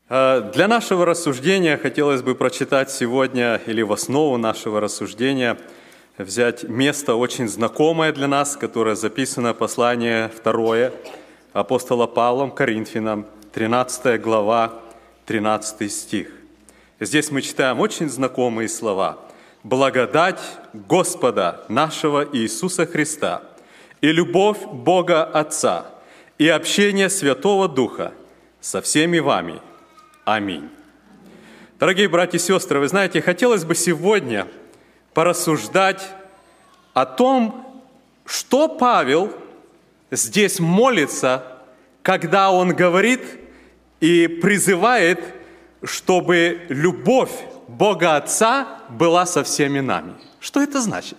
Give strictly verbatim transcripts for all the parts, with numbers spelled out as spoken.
Для нашего рассуждения хотелось бы прочитать сегодня, или в основу нашего рассуждения, взять место очень знакомое для нас, которое записано в послании второе апостола Павла Коринфянам, тринадцатая глава, тринадцатый стих. Здесь мы читаем очень знакомые слова. «Благодать Господа нашего Иисуса Христа и любовь Бога Отца и общение Святого Духа со всеми вами. Аминь». Дорогие братья и сестры, вы знаете, хотелось бы сегодня порассуждать о том, что Павел здесь молится, когда он говорит и призывает, чтобы любовь Бога Отца была со всеми нами. Что это значит?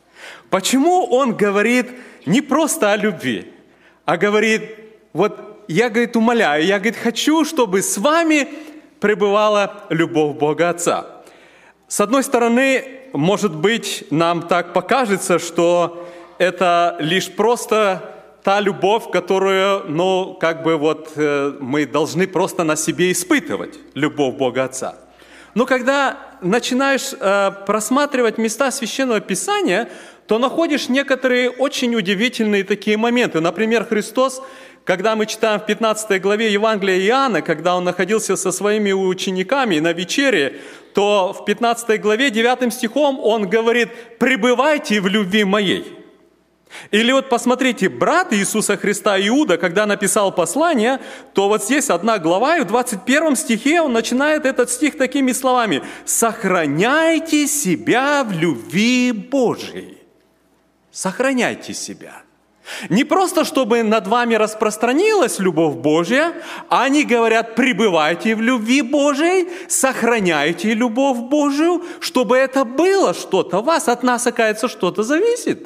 Почему он говорит не просто о любви, а говорит, вот я, говорит, умоляю, я, говорит, хочу, чтобы с вами пребывала любовь Бога Отца. С одной стороны, может быть, нам так покажется, что это лишь просто та любовь, которую, ну, как бы вот э, мы должны просто на себе испытывать, любовь Бога Отца. Но когда начинаешь э, просматривать места Священного Писания, то находишь некоторые очень удивительные такие моменты. Например, Христос, когда мы читаем в пятнадцатой главе Евангелия Иоанна, когда Он находился со своими учениками на вечере, то в пятнадцатой главе девятым стихом Он говорит: «Пребывайте в любви моей». Или вот посмотрите, брат Иисуса Христа Иуда, когда написал послание, то вот здесь одна глава, и в двадцать первом стихе он начинает этот стих такими словами: «Сохраняйте себя в любви Божией». Сохраняйте себя. Не просто, чтобы над вами распространилась любовь Божья, а они говорят: пребывайте в любви Божией, сохраняйте любовь Божию, чтобы это было что-то в вас, от нас, оказывается, что-то зависит.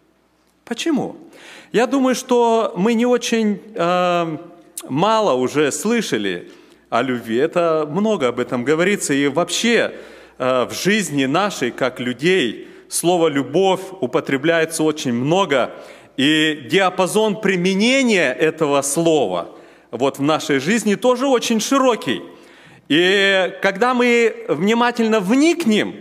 Почему? Я думаю, что мы не очень э, мало уже слышали о любви. Это много об этом говорится. И вообще э, в жизни нашей, как людей, слово «любовь» употребляется очень много. И диапазон применения этого слова вот в нашей жизни тоже очень широкий. И когда мы внимательно вникнем,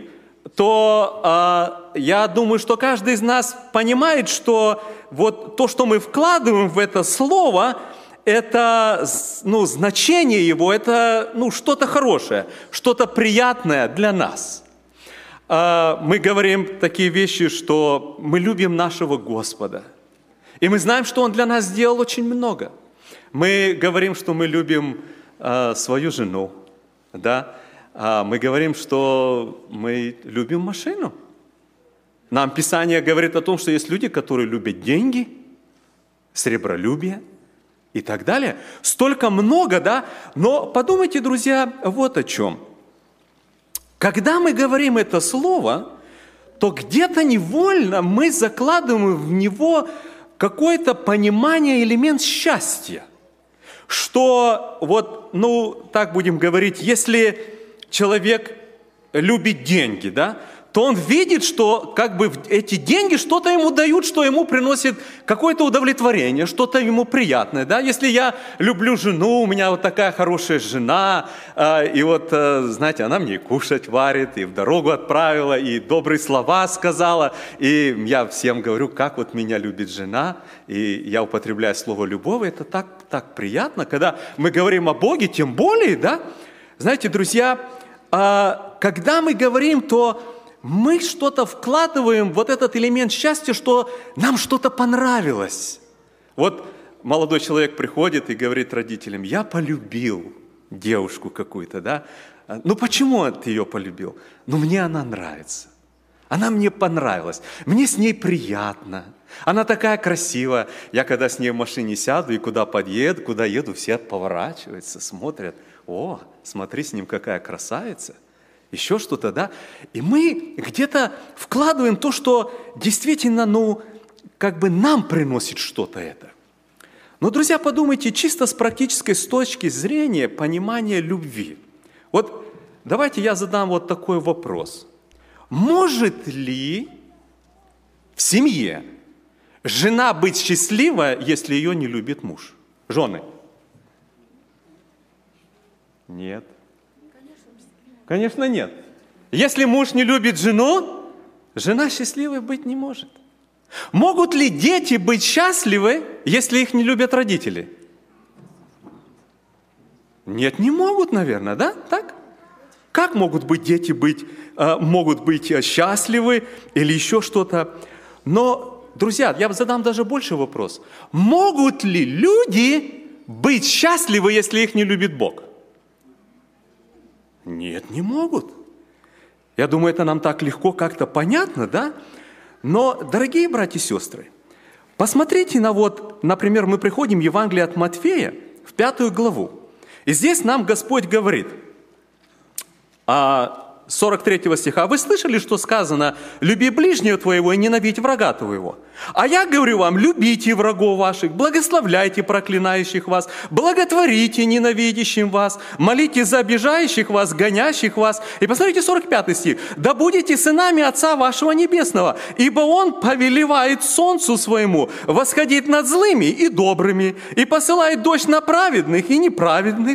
то э, я думаю, что каждый из нас понимает, что вот то, что мы вкладываем в это слово, это, ну, значение его, это, ну, что-то хорошее, что-то приятное для нас. Э, мы говорим такие вещи, что мы любим нашего Господа. И мы знаем, что Он для нас сделал очень много. Мы говорим, что мы любим э, свою жену, да? А мы говорим, что мы любим машину. Нам Писание говорит о том, что есть люди, которые любят деньги, сребролюбие и так далее. Столько много, да? Но подумайте, друзья, вот о чем. Когда мы говорим это слово, то где-то невольно мы закладываем в него какое-то понимание, элемент счастья. Что вот, ну, так будем говорить, если человек любит деньги, да, то он видит, что как бы эти деньги что-то ему дают, что ему приносит какое-то удовлетворение, что-то ему приятное. Да? Если я люблю жену, у меня вот такая хорошая жена, и вот, знаете, она мне и кушать варит, и в дорогу отправила, и добрые слова сказала, и я всем говорю, как вот меня любит жена, и я употребляю слово «любовь», это так, так приятно, когда мы говорим о Боге, тем более, да? Знаете, друзья, когда мы говорим, то мы что-то вкладываем, вот этот элемент счастья, что нам что-то понравилось. Вот молодой человек приходит и говорит родителям: я полюбил девушку какую-то, да? Ну почему ты ее полюбил? Ну мне она нравится. Она мне понравилась. Мне с ней приятно. Она такая красивая. Я когда с ней в машине сяду и куда подъеду, куда еду, все поворачиваются, смотрят. О, смотри, с ним какая красавица. Еще что-то, да? И мы где-то вкладываем то, что действительно, ну, как бы нам приносит что-то это. Но, друзья, подумайте, чисто с практической с точки зрения понимания любви. Вот давайте я задам вот такой вопрос. Может ли в семье жена быть счастлива, если ее не любит муж? Жены. Нет. Конечно, нет. Если муж не любит жену, жена счастливой быть не может. Могут ли дети быть счастливы, если их не любят родители? Нет, не могут, наверное, да? Так? Как могут быть дети быть, могут быть счастливы или еще что-то? Но, друзья, я задам даже больше вопрос. Могут ли люди быть счастливы, если их не любит Бог? Нет, не могут. Я думаю, это нам так легко как-то понятно, да? Но, дорогие братья и сестры, посмотрите на вот, например, мы приходим в Евангелие от Матфея, в пятую главу. И здесь нам Господь говорит, сорок третьего стиха, «Вы слышали, что сказано, люби ближнего твоего и ненавидь врага твоего? А я говорю вам, любите врагов ваших, благословляйте проклинающих вас, благотворите ненавидящим вас, молите за обижающих вас, гонящих вас». И посмотрите сорок пятый стих. «Да будете сынами Отца вашего Небесного, ибо Он повелевает солнцу своему восходить над злыми и добрыми, и посылает дождь на праведных и неправедных».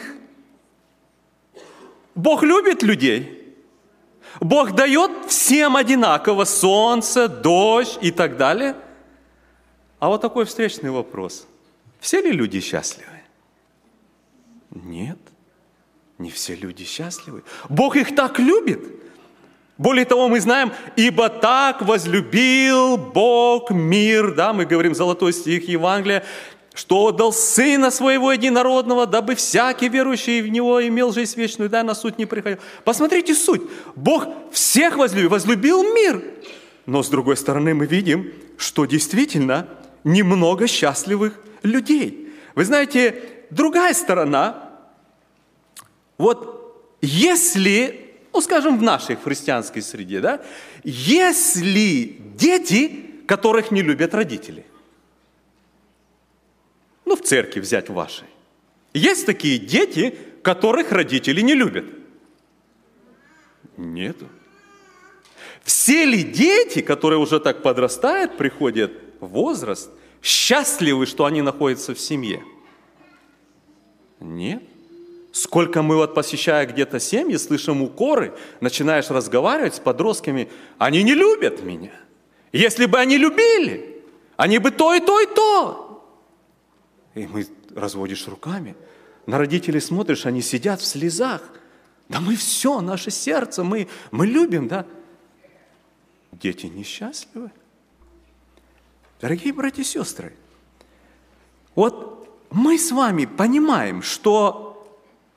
Бог любит людей. Бог дает всем одинаково солнце, дождь и так далее. А вот такой встречный вопрос. Все ли люди счастливы? Нет, не все люди счастливы. Бог их так любит. Более того, мы знаем, ибо так возлюбил Бог мир, да, мы говорим золотой стих Евангелия, что отдал Сына Своего Единородного, дабы всякий верующий в Него имел жизнь вечную, да, на суд не приходил. Посмотрите суть. Бог всех возлюбил, возлюбил мир. Но с другой стороны мы видим, что действительно немного счастливых людей. Вы знаете, другая сторона, вот если, ну скажем, в нашей христианской среде, да, если дети, которых не любят родители, ну, в церкви взять вашей. Есть такие дети, которых родители не любят? Нету. Все ли дети, которые уже так подрастают, приходят в возраст, счастливы, что они находятся в семье? Нет. Сколько мы вот, посещая где-то семьи, слышим укоры, начинаешь разговаривать с подростками, они не любят меня. Если бы они любили, они бы то и то и то. И мы разводишь руками. На родителей смотришь, они сидят в слезах. Да мы все, наше сердце, мы, мы любим, да? Дети несчастливы. Дорогие братья и сестры, вот мы с вами понимаем, что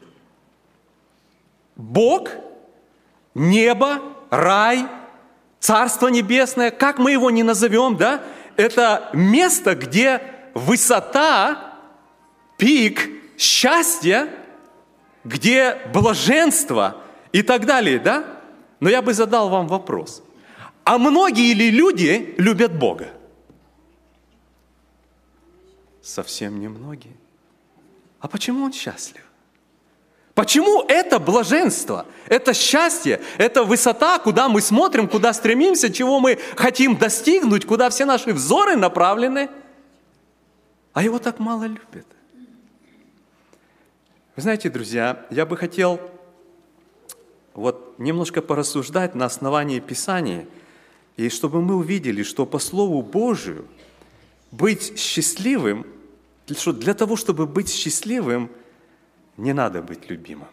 Бог, небо, рай, Царство Небесное, как мы его ни назовем, да, это место, где высота, пик счастья, где блаженство и так далее, да? Но я бы задал вам вопрос. А многие ли люди любят Бога? Совсем немногие. А почему Он счастлив? Почему это блаженство, это счастье, это высота, куда мы смотрим, куда стремимся, чего мы хотим достигнуть, куда все наши взоры направлены, а Его так мало любят? Вы знаете, друзья, я бы хотел вот немножко порассуждать на основании Писания, и чтобы мы увидели, что по Слову Божию быть счастливым, что для того, чтобы быть счастливым, не надо быть любимым.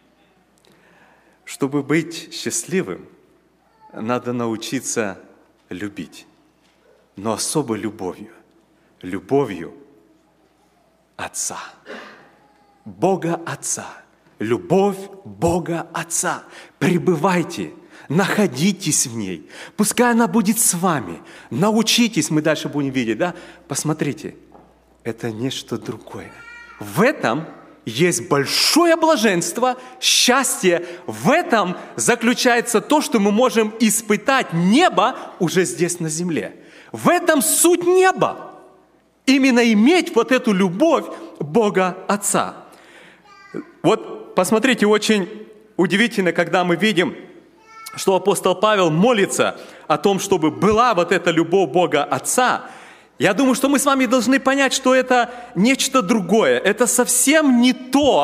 Чтобы быть счастливым, надо научиться любить, но особо любовью, любовью Отца. Бога Отца, любовь Бога Отца. Пребывайте, находитесь в ней. Пускай она будет с вами. Научитесь, мы дальше будем видеть, да? Посмотрите, это нечто другое. В этом есть большое блаженство, счастье. В этом заключается то, что мы можем испытать небо уже здесь на земле. В этом суть неба. Именно иметь вот эту любовь Бога Отца. Вот посмотрите, очень удивительно, когда мы видим, что апостол Павел молится о том, чтобы была вот эта любовь Бога Отца. Я думаю, что мы с вами должны понять, что это нечто другое. Это совсем не то,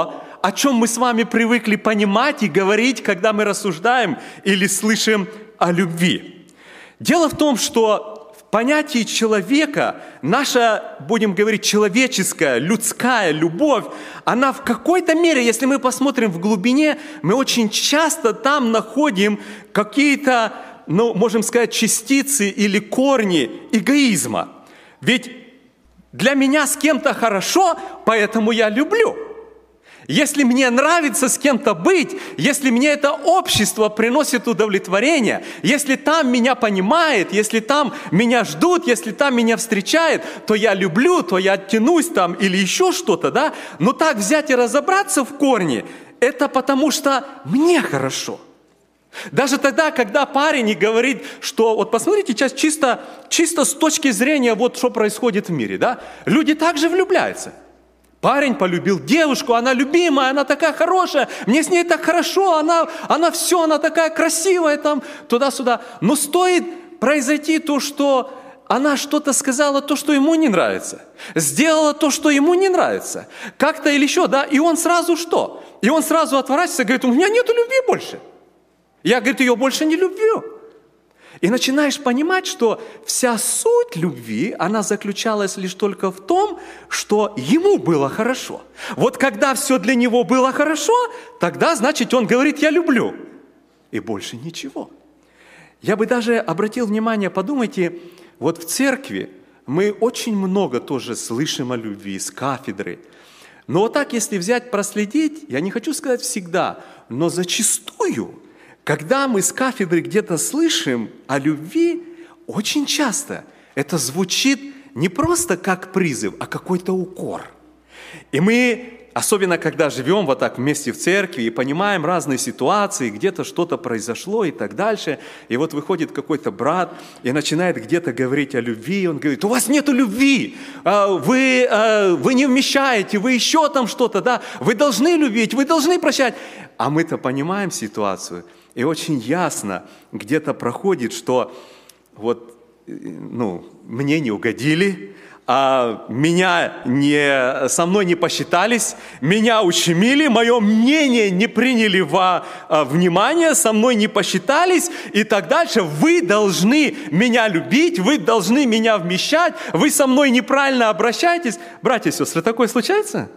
о чем мы с вами привыкли понимать и говорить, когда мы рассуждаем или слышим о любви. Дело в том, что в понятии человека наша, будем говорить, человеческая, людская любовь, она в какой-то мере, если мы посмотрим в глубине, мы очень часто там находим какие-то, ну, можем сказать, частицы или корни эгоизма. Ведь для меня с кем-то хорошо, поэтому я люблю. Если мне нравится с кем-то быть, если мне это общество приносит удовлетворение, если там меня понимает, если там меня ждут, если там меня встречают, то я люблю, то я оттянусь там или еще что-то, да? Но так взять и разобраться в корне, это потому что мне хорошо. Даже тогда, когда парень и говорит, что, вот посмотрите, сейчас чисто, чисто с точки зрения, вот что происходит в мире, да? Люди также влюбляются. Парень полюбил девушку, она любимая, она такая хорошая, мне с ней так хорошо, она, она все, она такая красивая, там, туда-сюда. Но стоит произойти то, что она что-то сказала, то, что ему не нравится, сделала то, что ему не нравится, как-то или еще, да, и он сразу что? И он сразу отворачивается и говорит, у меня нету любви больше. Я, говорит, ее больше не люблю. И начинаешь понимать, что вся суть любви, она заключалась лишь только в том, что ему было хорошо. Вот когда все для него было хорошо, тогда, значит, он говорит, я люблю. И больше ничего. Я бы даже обратил внимание, подумайте, вот в церкви мы очень много тоже слышим о любви с кафедры. Но вот так, если взять, проследить, я не хочу сказать всегда, но зачастую, когда мы с кафедры где-то слышим о любви, очень часто это звучит не просто как призыв, а какой-то укор. И мы, особенно когда живем вот так вместе в церкви и понимаем разные ситуации, где-то что-то произошло и так дальше, и вот выходит какой-то брат и начинает где-то говорить о любви, он говорит, у вас нету любви, вы, вы не вмещаете, вы еще там что-то, да, вы должны любить, вы должны прощать. А мы-то понимаем ситуацию, и очень ясно где-то проходит, что вот, ну, мне не угодили, а меня не, со мной не посчитались, меня ущемили, мое мнение не приняли во а, внимание, со мной не посчитались и так дальше. Вы должны меня любить, вы должны меня вмещать, вы со мной неправильно обращаетесь. Братья и сестры, такое случается?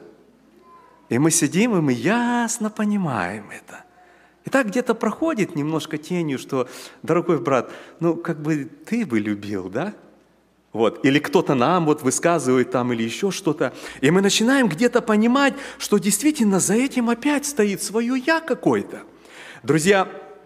И мы сидим, и мы ясно понимаем это. И так где-то проходит немножко тенью, что, дорогой брат, ну, как бы ты бы любил, да? Вот. Или кто-то нам вот высказывает там или еще что-то. И мы начинаем где-то понимать, что действительно за этим опять стоит свое «я» какое-то. Друзья,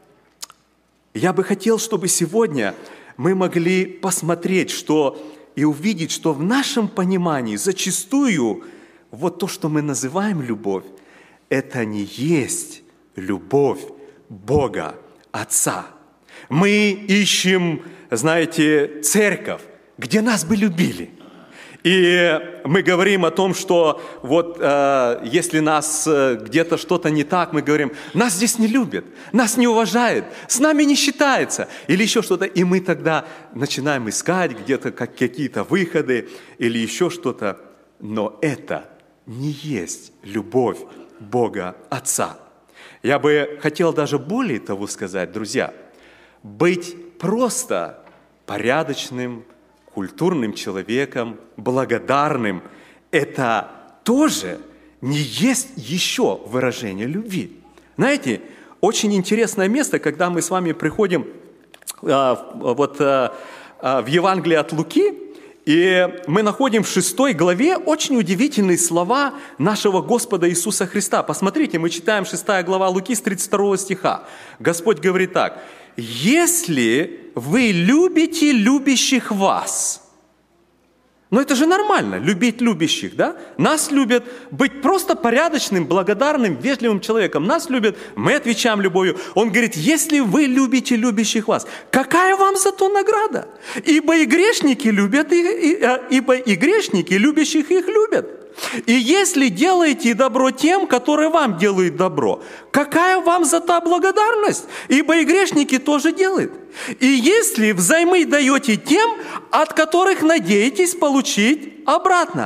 я бы хотел, чтобы сегодня мы могли посмотреть, что и увидеть, что в нашем понимании зачастую вот то, что мы называем любовь, это не есть любовь Бога, Отца. Мы ищем, знаете, церковь, где нас бы любили. И мы говорим о том, что вот э, если нас э, где-то что-то не так, мы говорим, нас здесь не любят, нас не уважают, с нами не считается, или еще что-то. И мы тогда начинаем искать где-то как, какие-то выходы или еще что-то. Но это не есть любовь Бога Отца. Я бы хотел даже более того сказать, друзья, быть просто порядочным, культурным человеком, благодарным, это тоже не есть еще выражение любви. Знаете, очень интересное место, когда мы с вами приходим а, вот, а, а, в Евангелие от Луки, и мы находим в шестой главе очень удивительные слова нашего Господа Иисуса Христа. Посмотрите, мы читаем шестая глава Луки с тридцать второго стиха. Господь говорит так: «Если вы любите любящих вас». Но это же нормально, любить любящих, да? Нас любят, быть просто порядочным, благодарным, вежливым человеком. Нас любят, мы отвечаем любовью. Он говорит, если вы любите любящих вас, какая вам за то награда? Ибо и грешники любят, и, и, ибо и грешники любящих их любят. И если делаете добро тем, которые вам делают добро, какая вам за то благодарность? Ибо и грешники тоже делают. И если взаймы даете тем, от которых надеетесь получить обратно,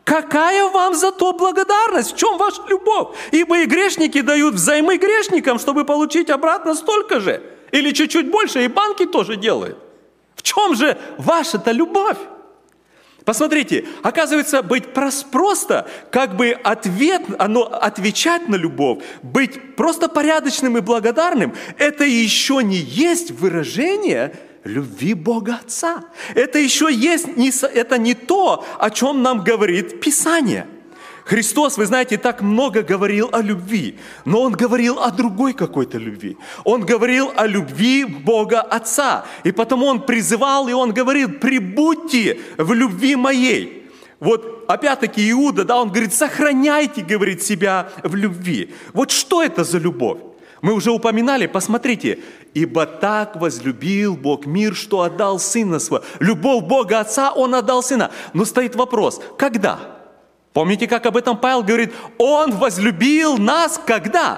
Какая вам за то благодарность? В чем ваша любовь? Ибо и грешники дают взаймы грешникам, чтобы получить обратно столько же. Или чуть-чуть больше, и банки тоже делают. В чем же ваша-то любовь? Посмотрите, оказывается, быть просто, как бы ответ, оно, отвечать на любовь, быть просто порядочным и благодарным, это еще не есть выражение любви Бога Отца. Это еще есть, не, это не то, о чем нам говорит Писание. Христос, вы знаете, так много говорил о любви, но Он говорил о другой какой-то любви. Он говорил о любви Бога Отца. И потому Он призывал, и Он говорил: прибудьте в любви моей. Вот опять-таки Иуда, да, он говорит: сохраняйте, говорит, себя в любви. Вот что это за любовь? Мы уже упоминали, посмотрите. «Ибо так возлюбил Бог мир, что отдал Сына Своего». Любовь Бога Отца, Он отдал Сына. Но стоит вопрос: когда? Помните, как об этом Павел говорит? Он возлюбил нас когда?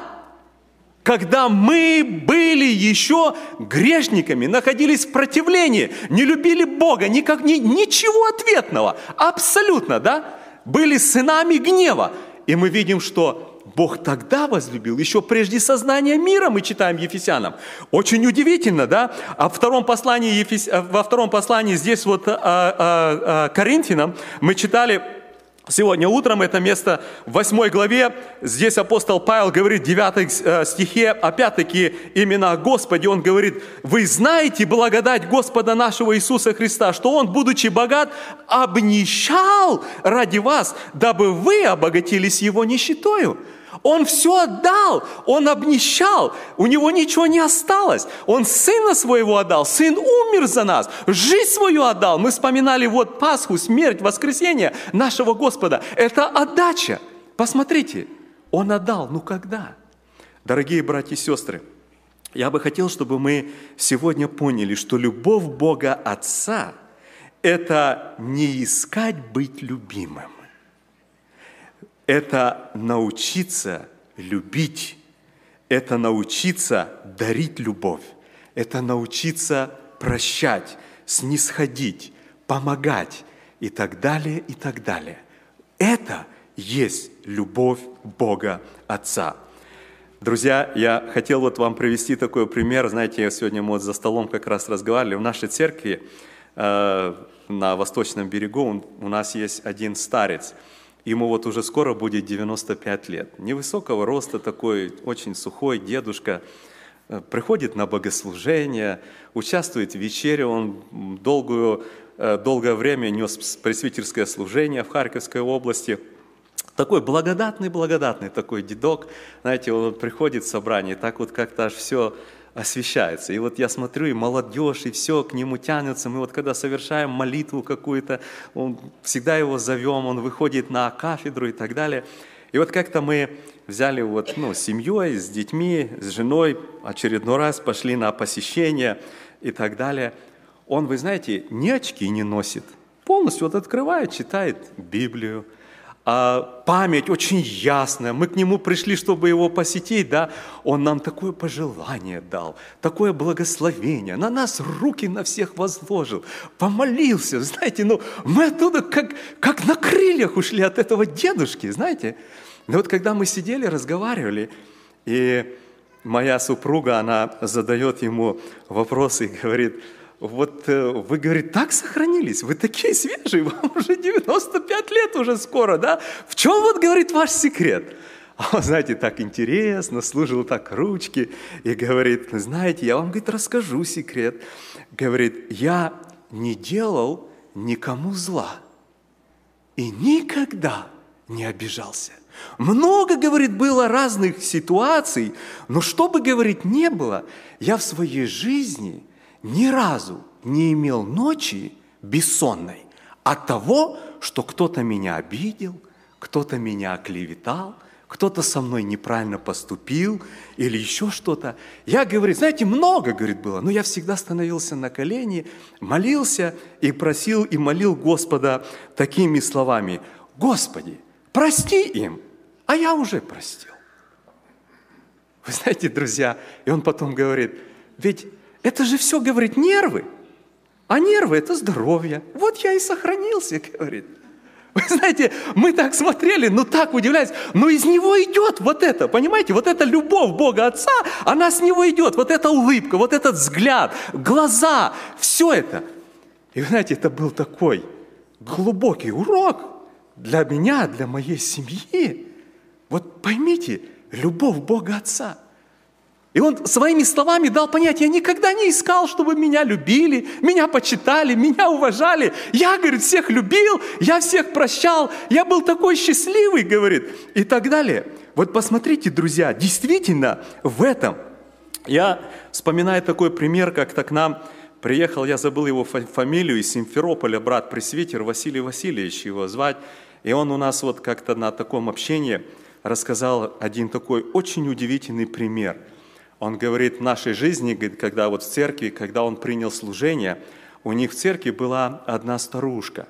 Когда мы были еще грешниками, находились в противлении, не любили Бога, никак, ни, ничего ответного, абсолютно, да? Были сынами гнева. И мы видим, что Бог тогда возлюбил, еще прежде создания мира, мы читаем Ефесянам. Очень удивительно, да? А во втором послании, Ефес... во втором послании здесь вот а, а, а, Коринфянам мы читали сегодня утром это место в восьмой главе. Здесь апостол Павел говорит в девятом стихе, опять-таки именно о Господе. Он говорит: вы знаете благодать Господа нашего Иисуса Христа, что Он, будучи богат, обнищал ради вас, дабы вы обогатились Его нищетою. Он все отдал, Он обнищал, у Него ничего не осталось. Он Сына Своего отдал, Сын умер за нас, жизнь свою отдал. Мы вспоминали вот Пасху, смерть, воскресение нашего Господа. Это отдача. Посмотрите, Он отдал. Ну когда? Дорогие братья и сестры, я бы хотел, чтобы мы сегодня поняли, что любовь Бога Отца – это не искать быть любимым. Это научиться любить, это научиться дарить любовь, это научиться прощать, снисходить, помогать и так далее, и так далее. Это есть любовь Бога Отца. Друзья, я хотел вот вам привести такой пример. Знаете, сегодня мы вот за столом как раз разговаривали. В нашей церкви э, на Восточном берегу он, у нас есть один старец. Ему вот уже скоро будет девяносто пять лет. Невысокого роста такой, очень сухой дедушка. Приходит на богослужение, участвует в вечере. Он долгую, долгое время нес пресвитерское служение в Харьковской области. Такой благодатный-благодатный такой дедок. Знаете, он приходит в собрание, так вот как-то аж все освещается. И вот я смотрю, и молодежь, и все к нему тянется. Мы вот когда совершаем молитву какую-то, он, всегда его зовем, он выходит на кафедру и так далее. И вот как-то мы взяли вот, ну, с семьей, с детьми, с женой, очередной раз пошли на посещение и так далее. Он, вы знаете, ни очки не носит. Полностью вот открывает, читает Библию. А память очень ясная. Мы к нему пришли, чтобы его посетить, да. Он нам такое пожелание дал, такое благословение. На нас руки на всех возложил, помолился. Знаете, ну мы оттуда как, как на крыльях ушли от этого дедушки, знаете. Но вот когда мы сидели, разговаривали, и моя супруга, она задает ему вопросы и говорит: вот вы, говорит, так сохранились, вы такие свежие, вам уже девяносто пять лет уже скоро, да? В чем, вот, говорит, ваш секрет? А он, знаете, так интересно, служил так ручки и говорит: знаете, я вам, говорит, расскажу секрет. Говорит: я не делал никому зла и никогда не обижался. Много, говорит, было разных ситуаций, но что бы, говорит, не было, я в своей жизни ни разу не имел ночи бессонной от того, что кто-то меня обидел, кто-то меня оклеветал, кто-то со мной неправильно поступил или еще что-то. Я, говорит, знаете, много, говорит, было, но я всегда становился на колени, молился и просил и молил Господа такими словами: Господи, прости им, а я уже простил. Вы знаете, друзья, и он потом говорит: ведь это же все, говорит, нервы. А нервы – это здоровье. Вот я и сохранился, говорит. Вы знаете, мы так смотрели, ну так удивляюсь, но из него идет вот это, понимаете, вот эта любовь Бога Отца, она с него идет, вот эта улыбка, вот этот взгляд, глаза, все это. И вы знаете, это был такой глубокий урок для меня, для моей семьи. Вот поймите, любовь Бога Отца. И Он своими словами дал понять, я никогда не искал, чтобы меня любили, меня почитали, меня уважали. Я, говорит, всех любил, я всех прощал, я был такой счастливый, говорит, и так далее. Вот посмотрите, друзья, действительно в этом. Я вспоминаю такой пример, как-то к нам приехал, я забыл его фамилию, из Симферополя, брат-пресвитер Василий Васильевич его звать. И он у нас вот как-то на таком общении рассказал один такой очень удивительный пример. Он говорит, в нашей жизни, когда вот в церкви, когда он принял служение, у них в церкви была одна старушка.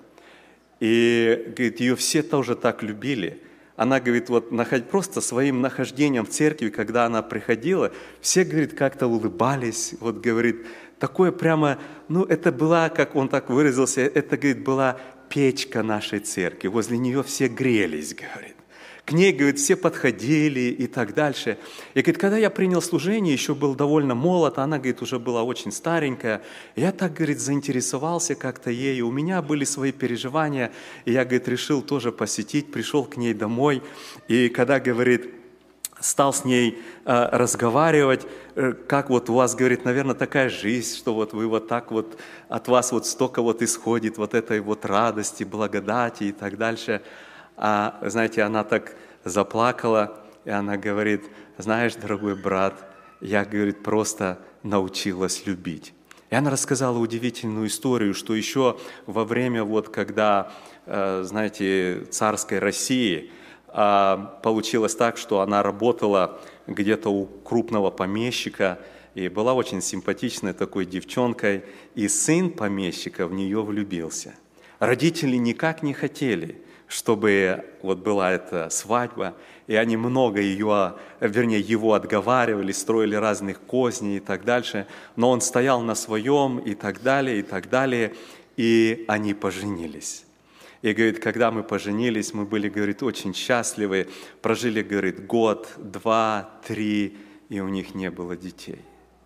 И, говорит, ее все тоже так любили. Она, говорит, вот просто своим нахождением в церкви, когда она приходила, все, говорит, как-то улыбались. Вот, говорит, такое прямо, ну, это была, как он так выразился, это, говорит, была печка нашей церкви. Возле нее все грелись, говорит. К ней, говорит, все подходили и так дальше. И, говорит, когда я принял служение, еще был довольно молод, она, говорит, уже была очень старенькая. Я так, говорит, заинтересовался как-то ею. У меня были свои переживания, и я, говорит, решил тоже посетить, пришел к ней домой. И когда, говорит, стал с ней э, разговаривать, э, как вот у вас, говорит, наверное, такая жизнь, что вот вы вот так вот, от вас вот столько вот исходит вот этой вот радости, благодати и так дальше. А, знаете, она так заплакала, и она говорит, знаешь, дорогой брат, я, говорит, просто научилась любить. И она рассказала удивительную историю, что еще во время, вот, когда, знаете, царской России, получилось так, что она работала где-то у крупного помещика, и была очень симпатичной такой девчонкой, и сын помещика в нее влюбился. Родители никак не хотели, чтобы вот была эта свадьба, и они много ее, вернее, его отговаривали, строили разных козней и так дальше, но он стоял на своем и так далее, и так далее, и они поженились. И, говорит, когда мы поженились, мы были, говорит, очень счастливы, прожили, говорит, год, два, три, и у них не было детей.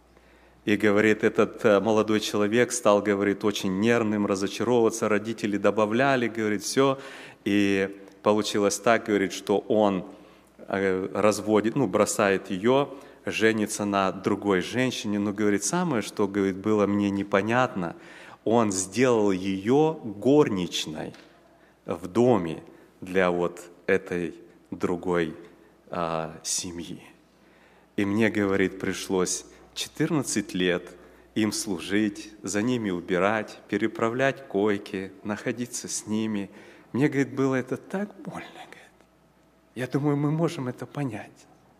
И, говорит, этот молодой человек стал, говорит, очень нервным, разочаровываться, родители добавляли, говорит, все. И получилось так, говорит, что он разводит, ну, бросает ее, женится на другой женщине. Но, говорит, самое, что, говорит, было мне непонятно, он сделал ее горничной в доме для вот этой другой а, семьи. И мне, говорит, пришлось четырнадцать лет им служить, за ними убирать, переправлять койки, находиться с ними. Мне, говорит, было это так больно, говорит. Я думаю, мы можем это понять.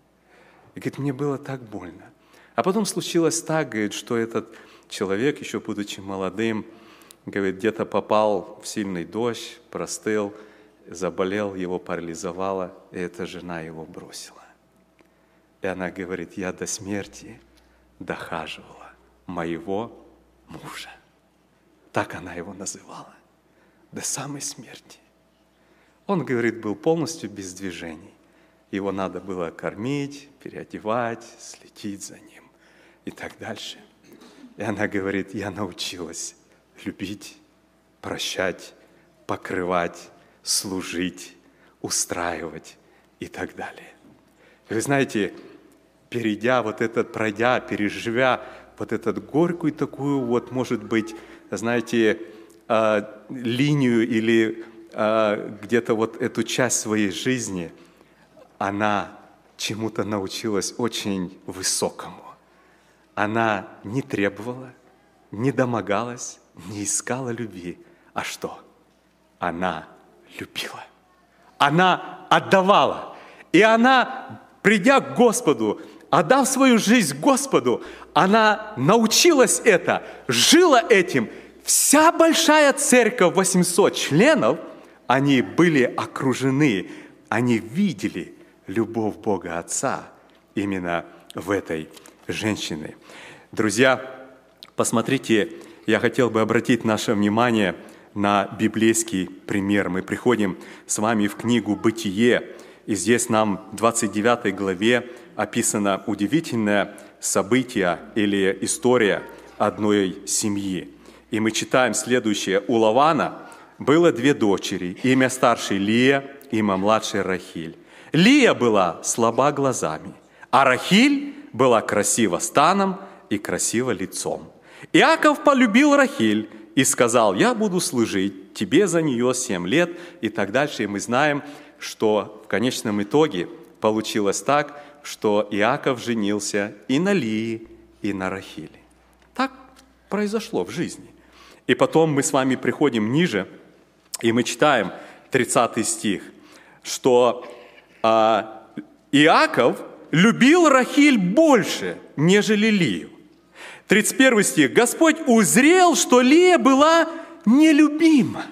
И, говорит, мне было так больно. А потом случилось так, говорит, что этот человек, еще будучи молодым, говорит, где-то попал в сильный дождь, простыл, заболел, его парализовало, и эта жена его бросила. И она говорит, я до смерти дохаживала моего мужа. Так она его называла. До самой смерти. Он, говорит, был полностью без движений. Его надо было кормить, переодевать, следить за ним и так дальше. И она говорит, я научилась любить, прощать, покрывать, служить, устраивать и так далее. И вы знаете, перейдя вот этот, пройдя, переживя вот эту горькую такую вот, может быть, знаете, линию или где-то вот эту часть своей жизни, она чему-то научилась очень высокому. Она не требовала, не домогалась, не искала любви. А что? Она любила. Она отдавала. И она, придя к Господу, отдав свою жизнь Господу, она научилась это, жила этим. Вся большая церковь, восемьсот членов, они были окружены, они видели любовь Бога Отца именно в этой женщине. Друзья, посмотрите, я хотел бы обратить наше внимание на библейский пример. Мы приходим с вами в книгу «Бытие», и здесь нам в двадцать девятой главе описано удивительное событие или история одной семьи. И мы читаем следующее. У Лавана было две дочери, имя старшей Лия, имя младшей Рахиль. Лия была слаба глазами, а Рахиль была красива станом и красива лицом. Иаков полюбил Рахиль и сказал: «Я буду служить тебе за нее семь лет», и так дальше. И мы знаем, что в конечном итоге получилось так, что Иаков женился и на Лии, и на Рахиле. Так произошло в жизни. И потом мы с вами приходим ниже, и мы читаем тридцатый стих, что а, Иаков любил Рахиль больше, нежели Лию. тридцать первый стих. «Господь узрел, что Лия была нелюбима».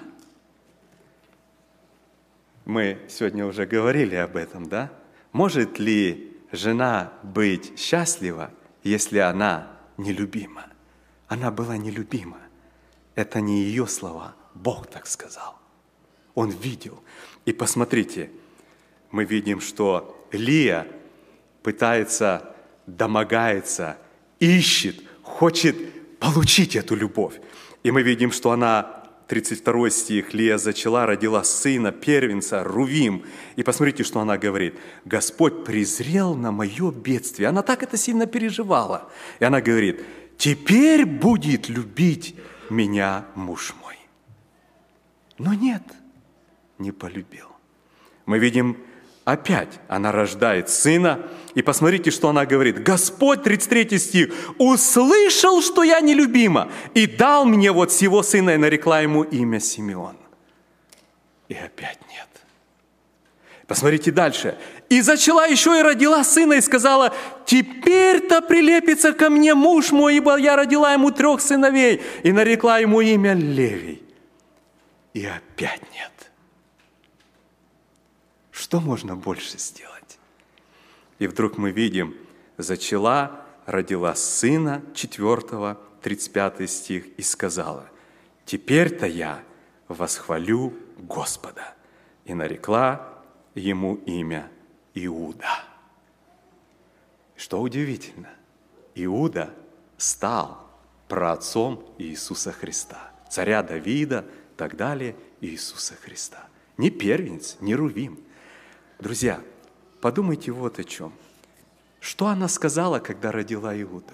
Мы сегодня уже говорили об этом, да? Может ли жена быть счастлива, если она нелюбима? Она была нелюбима. Это не ее слова, Бог так сказал. Он видел. И посмотрите, мы видим, что Лия пытается, домогается, ищет, хочет получить эту любовь. И мы видим, что она, тридцать второй стих, Лия зачала, родила сына, первенца, Рувим. И посмотрите, что она говорит. «Господь презрел на мое бедствие». Она так это сильно переживала. И она говорит: «Теперь будет любить меня муж мой». Но нет, не полюбил. Мы видим, опять она рождает сына, и посмотрите, что она говорит. «Господь», тридцать третий стих, «услышал, что я нелюбима, и дал мне вот сего сына, и нарекла ему имя Симеон». И опять нет. Посмотрите дальше. «И зачала еще и родила сына, и сказала: теперь-то прилепится ко мне муж мой, ибо я родила ему трех сыновей, и нарекла ему имя Левий». И опять нет. Что можно больше сделать? И вдруг мы видим, зачала, родила сына, четвертого, тридцать пятый стих, и сказала: «Теперь-то я восхвалю Господа». И нарекла ему имя Иуда. Что удивительно, Иуда стал праотцом Иисуса Христа, царя Давида, и так далее, Иисуса Христа. Не первенец, не Рувим. Друзья, подумайте вот о чем. Что она сказала, когда родила Иуда?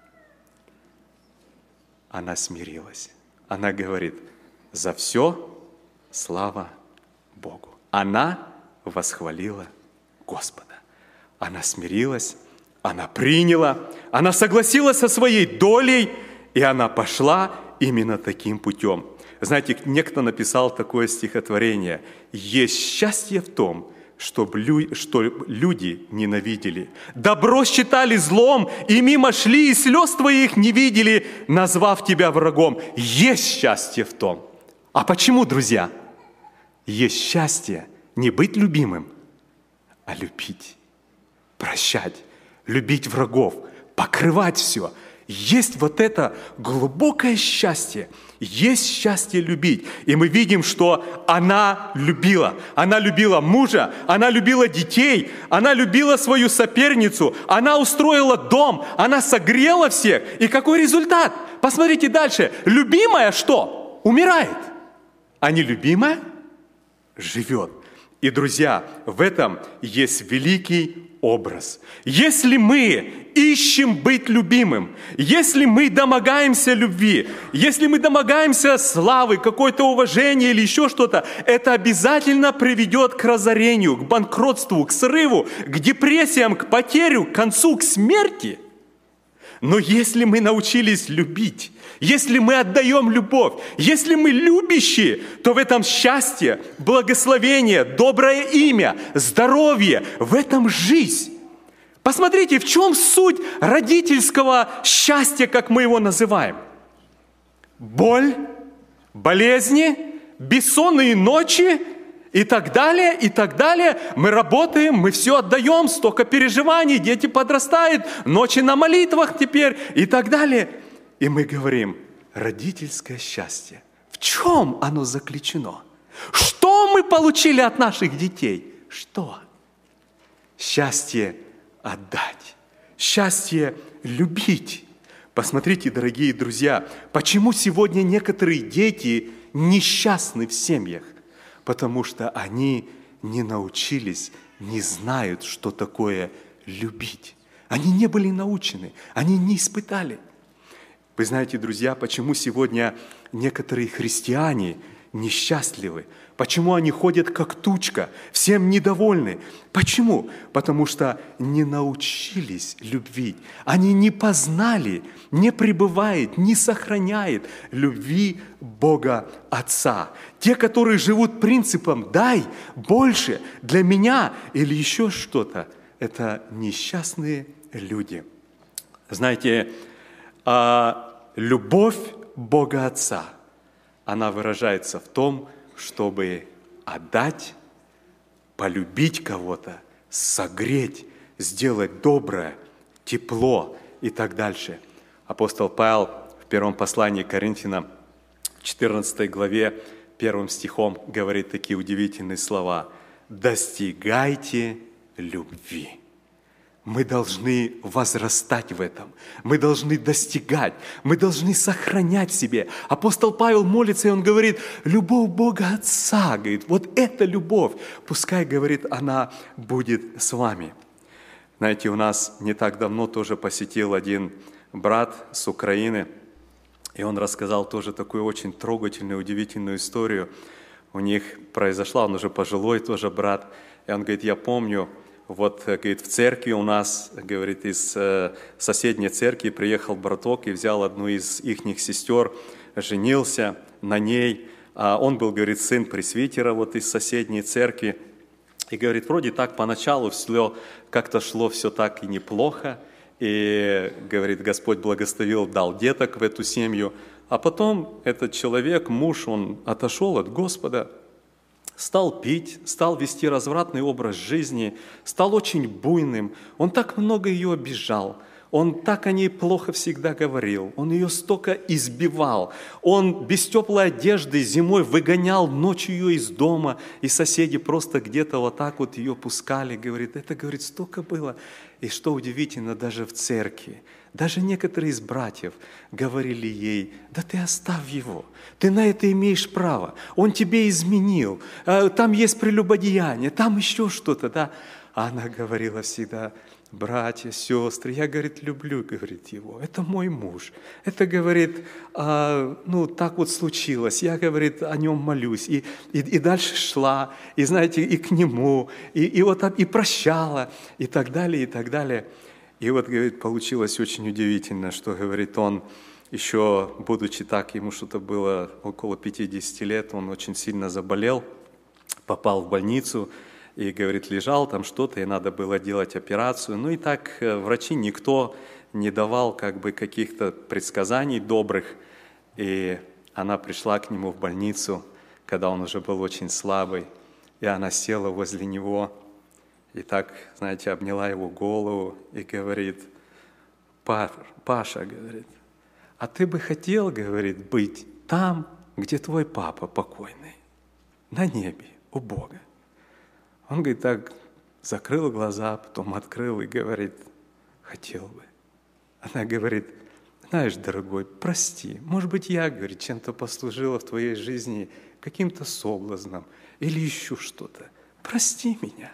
Она смирилась. Она говорит: «За все слава Богу». Она восхвалила Господа. Она смирилась, она приняла, она согласилась со своей долей, и она пошла именно таким путем. Знаете, некто написал такое стихотворение: «Есть счастье в том, чтобы лю- что люди ненавидели, добро считали злом, и мимо шли, и слез твоих не видели, назвав тебя врагом». Есть счастье в том. А почему, друзья? Есть счастье не быть любимым, а любить, прощать, любить врагов, покрывать все. Есть вот это глубокое счастье, есть счастье любить. И мы видим, что она любила. Она любила мужа, она любила детей, она любила свою соперницу, она устроила дом, она согрела всех. И какой результат? Посмотрите дальше. Любимая что? Умирает. А нелюбимая живет. И, друзья, в этом есть великий образ. Если мы ищем быть любимым, если мы домогаемся любви, если мы домогаемся славы, какое-то уважение или еще что-то, это обязательно приведет к разорению, к банкротству, к срыву, к депрессиям, к потерю, к концу, к смерти. Но если мы научились любить, если мы отдаем любовь, если мы любящие, то в этом счастье, благословение, доброе имя, здоровье, в этом жизнь. Посмотрите, в чем суть родительского счастья, как мы его называем? Боль, болезни, бессонные ночи и так далее, и так далее. Мы работаем, мы все отдаем, столько переживаний, дети подрастают, ночи на молитвах теперь и так далее. И мы говорим: родительское счастье. В чем оно заключено? Что мы получили от наших детей? Что? Счастье отдать. Счастье любить. Посмотрите, дорогие друзья, почему сегодня некоторые дети несчастны в семьях? Потому что они не научились, не знают, что такое любить. Они не были научены, они не испытали. Вы знаете, друзья, почему сегодня некоторые христиане несчастливы? Почему они ходят как тучка, всем недовольны? Почему? Потому что не научились любить. Они не познали, не пребывают, не сохраняют любви Бога Отца. Те, которые живут принципом «дай больше для меня» или еще что-то, это несчастные люди. Знаете, любовь Бога Отца, она выражается в том, чтобы отдать, полюбить кого-то, согреть, сделать доброе, тепло и так дальше. Апостол Павел в первом послании к Коринфянам, в четырнадцатой главе, первым стихом говорит такие удивительные слова: «Достигайте любви». Мы должны возрастать в этом, мы должны достигать, мы должны сохранять в себе. Апостол Павел молится, и он говорит: любовь Бога Отца, говорит, вот эта любовь, пускай, говорит, она будет с вами. Знаете, у нас не так давно тоже посетил один брат с Украины, и он рассказал тоже такую очень трогательную, удивительную историю. У них произошла, он уже пожилой тоже брат, и он говорит: я помню, вот, говорит, в церкви у нас, говорит, из соседней церкви приехал браток и взял одну из ихних сестер, женился на ней. А он был, говорит, сын пресвитера вот из соседней церкви. И, говорит, вроде так поначалу все как-то шло все так и неплохо. И, говорит, Господь благословил, дал деток в эту семью. А потом этот человек, муж, он отошел от Господа, стал пить, стал вести развратный образ жизни, стал очень буйным. Он так много ее обижал, он так о ней плохо всегда говорил, он ее столько избивал. Он без теплой одежды зимой выгонял ночью ее из дома, и соседи просто где-то вот так вот ее пускали. Говорит, это, говорит, столько было. И что удивительно, даже в церкви, даже некоторые из братьев говорили ей: да ты оставь его, ты на это имеешь право, он тебе изменил, там есть прелюбодеяние, там еще что-то, да. А она говорила всегда: братья, сестры, я, говорит, люблю, говорит, его, это мой муж, это, говорит, а, ну, так вот случилось, я, говорит, о нем молюсь, и, и, и дальше шла, и, знаете, и к нему, и, и вот и прощала, и так далее, и так далее. И вот, говорит, получилось очень удивительно, что, говорит, он еще, будучи так, ему что-то было около пятидесяти лет, он очень сильно заболел, попал в больницу, и, говорит, лежал там что-то, и надо было делать операцию. Ну и так врачи, никто не давал как бы каких-то предсказаний добрых. И она пришла к нему в больницу, когда он уже был очень слабый, и она села возле него, и так, знаете, обняла его голову и говорит: Паша, говорит, а ты бы хотел, говорит, быть там, где твой папа покойный, на небе, у Бога. Он, говорит, так закрыл глаза, потом открыл и говорит: хотел бы. Она говорит: знаешь, дорогой, прости, может быть, я, говорит, чем-то послужила в твоей жизни, каким-то соблазном или еще что-то. Прости меня.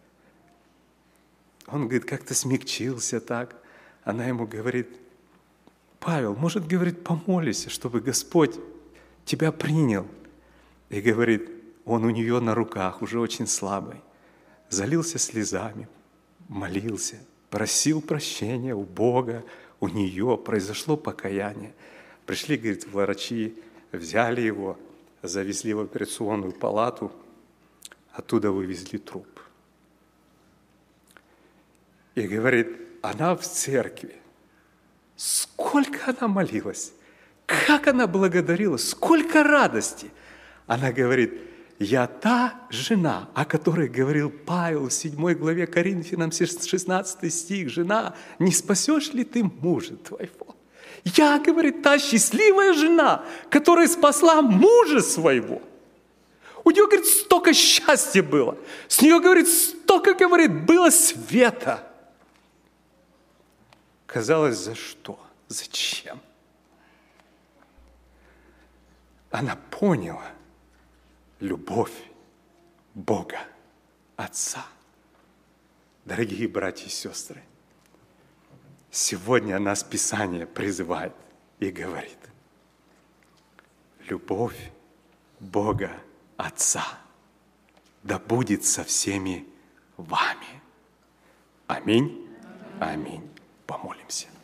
Он, говорит, как-то смягчился так. Она ему говорит: Павел, может, говорит, помолись, чтобы Господь тебя принял. И, говорит, он у нее на руках, уже очень слабый, залился слезами, молился, просил прощения у Бога, у нее, произошло покаяние. Пришли, говорит, врачи, взяли его, завезли в операционную палату, оттуда вывезли труп. И, говорит, она в церкви, сколько она молилась, как она благодарила, сколько радости. Она говорит: я та жена, о которой говорил Павел в седьмой главе Коринфянам, шестнадцатый стих, жена, не спасешь ли ты мужа твоего? Я, говорит, та счастливая жена, которая спасла мужа своего. У нее, говорит, столько счастья было. С нее, говорит, столько, говорит, было света. Казалось, за что? Зачем? Она поняла любовь Бога, Отца. Дорогие братья и сестры, сегодня нас Писание призывает и говорит: любовь Бога, Отца, да будет со всеми вами. Аминь. Аминь. Помолимся.